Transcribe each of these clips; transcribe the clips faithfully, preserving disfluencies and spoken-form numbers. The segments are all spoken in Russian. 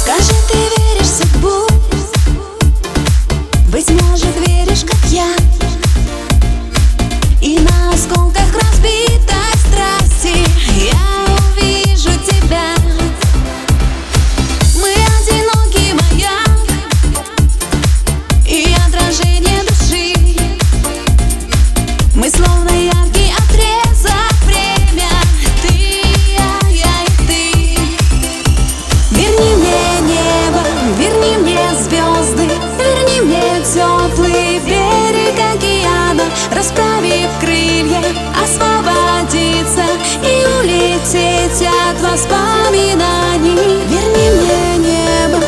Скажи, ты веришь в судьбу? Быть может, веришь, как я, и на осколках разбитой страсти я увижу тебя. Мы одинокий маяк и отражение души. Мы словно яркий отрезок время. Ты и я, я и ты. Верни мне небо, верни мне звезды, верни мне теплый берег океана. Расправив крылья, освободиться и улететь от воспоминаний. Верни мне небо.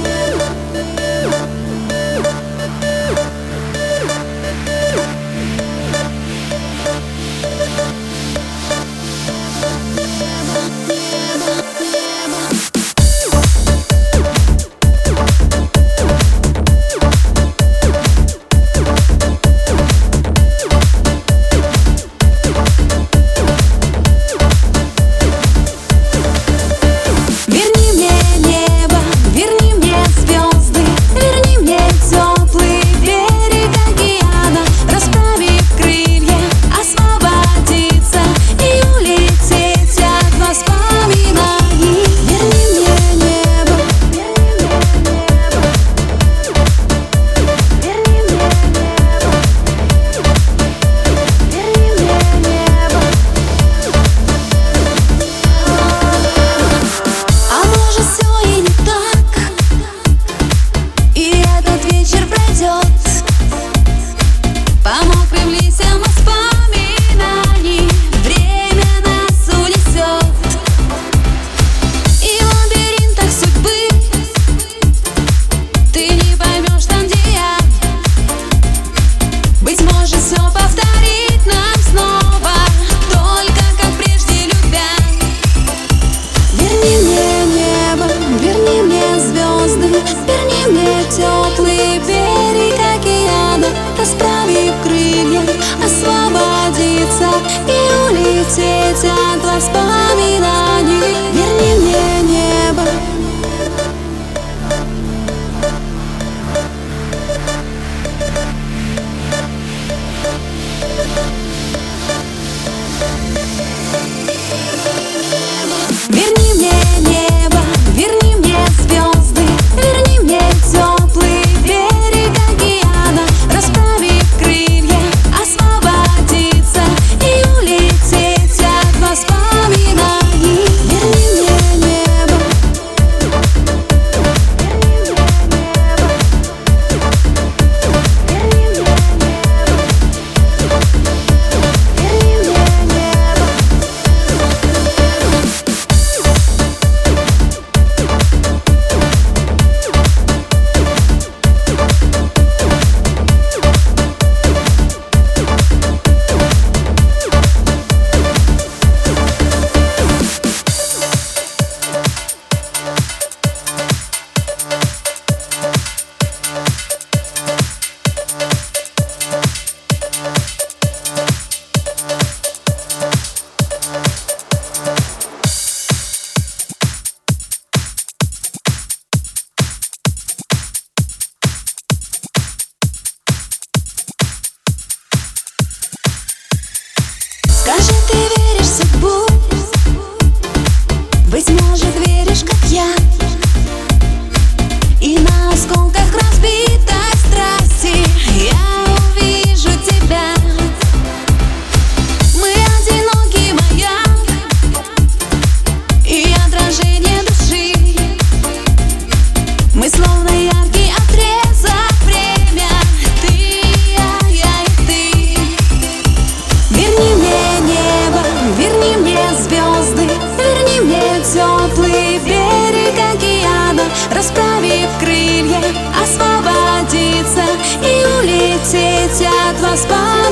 Теплый берег океана, расправив крылья, освободиться и улететь от воспоминаний. Верни мне небо. Верни мне небо, верни мне звезды, верни мне теплый берег океана. Расправив крылья, освободиться и улететь от воспоминаний. Верни мне небо. Скажи, ты веришь в судьбу? Быть может, веришь, как я, и на осколках разбитой страсти я увижу тебя. Мы одинокий маяк и отражение души. Мы словно яркий отрезок время. Ты и я, я и ты. Верни мне небо, верни мне звезды, верни мне теплый берег океана. Расправив крылья, освободиться и улететь от воспоминаний.